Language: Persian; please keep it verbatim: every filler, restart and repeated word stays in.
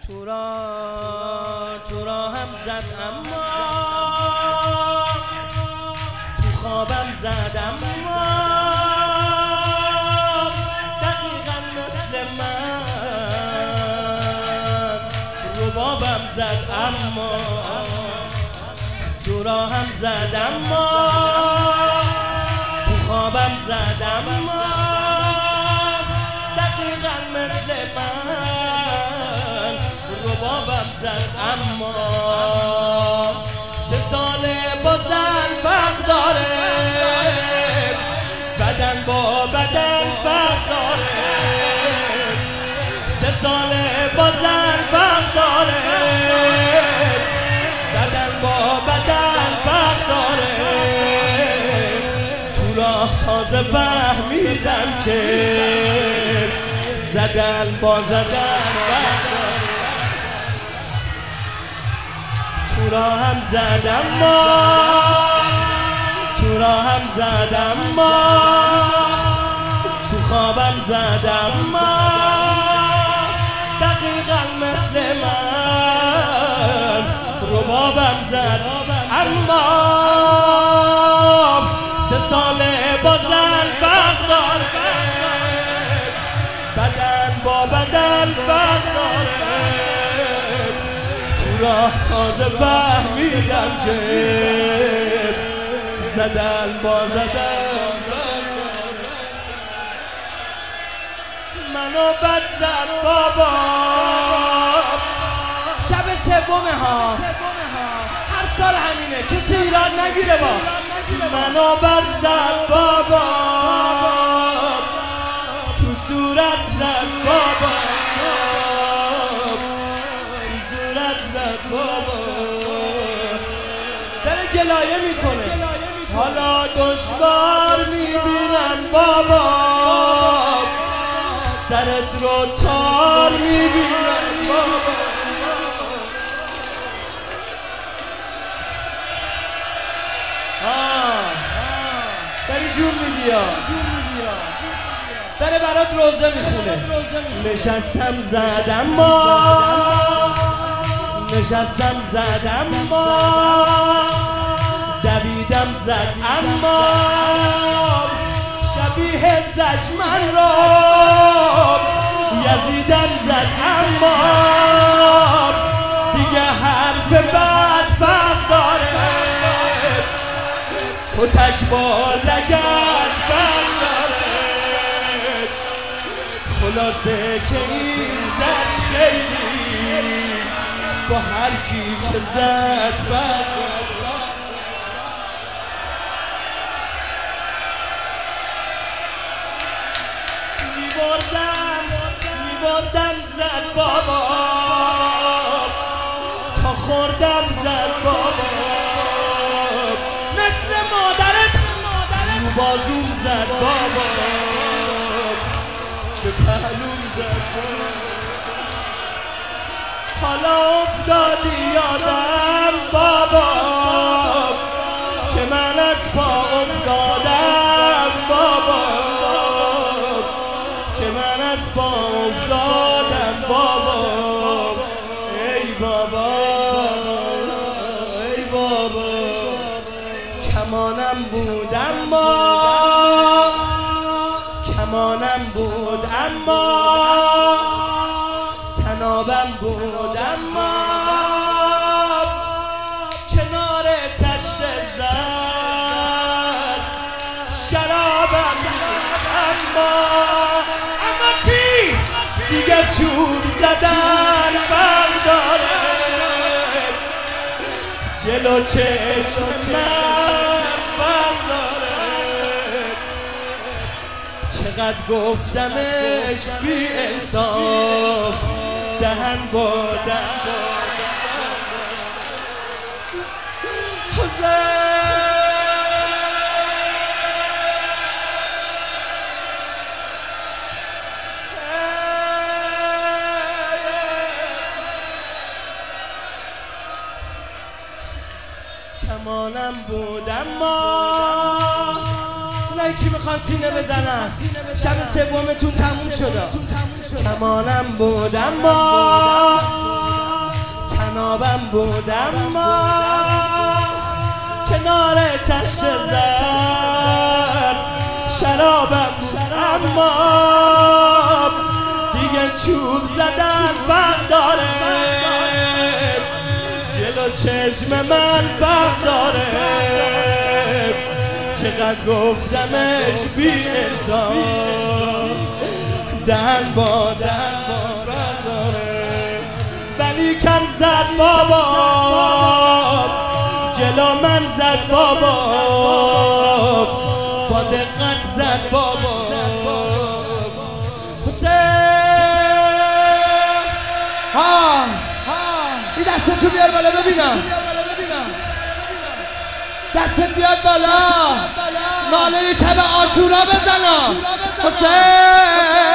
تو را تو را هم زد اما تو خوابم زد اما دقیقا مثل من ربابم زد اما تو را هم زد اما تو خوابم زد اما دقیقا مثل من ربابم زد اما سه ساله با زن فرق داره بدن با بدن فرق داره سه ساله با زن فرق داره بدن با بدن فرق داره تو راه تازه فهمیدم که زدن با زدن فرق داره تو را هم زدم ما تو را هم زدم ما تو خوابم زدم ما دقیقا مثل من ربابم زد اما سه ساله با زن فرق داره بدن با بدن فرق داره راه تازه فهمیدم که زدن با زدن منو بد زد بابا شب سومه ها هر سال همینه کسی ایراد نگیره با منو بد زد بابا تو صورت زد بابا بابا داره گلایه میکنه حالا دشوار میبینم بابا سرت رو تار میبینم بابا آه داری جون میدی ها داره برات روزه میخونه نشستم زدم ما نشستم زد اما دویدم زد اما شبیه زجمن رو یزیدم زد اما دیگه حرف بد فرق داره کتک با لگد فرق داره خلاصه که این زج خیلی با هر کی که زد فرق میبردم میبردم زد بابا تا خوردم زد بابا مثل مادرت رو بازوم زد بابا به پهلوم زد بابا حالا افتادی یادم بابا که من از پا افتادم بابا که من از پا افتادم بابا ای بابا ای بابا کمانم بود اما کمانم بود اما تنابم بود اما کنار تشت زد شرابم اما اما چی؟ دیگه چوب زدن فرق داره جلو چشم من فرق داره چقدر گفتمش بی انصاف دهن با دهن کمانم بود اما اونایی که میخوان سینه بزنن شب سومتون تموم شده کمانم بود اما خوابم بودم ما کنار تشت زر شرابم بود اما دیگه چوب زدن فرق داره جلو چشم من فرق داره چقدر گفتمش بی انسان دهن با دهن فرق داره ولی کن زد بابا جلو من زد بابا با دقت زد بابا حسین ها این دستتو بیار بالا ببینم دستت بیاد بالا ناله شب عاشورا بزنم حسین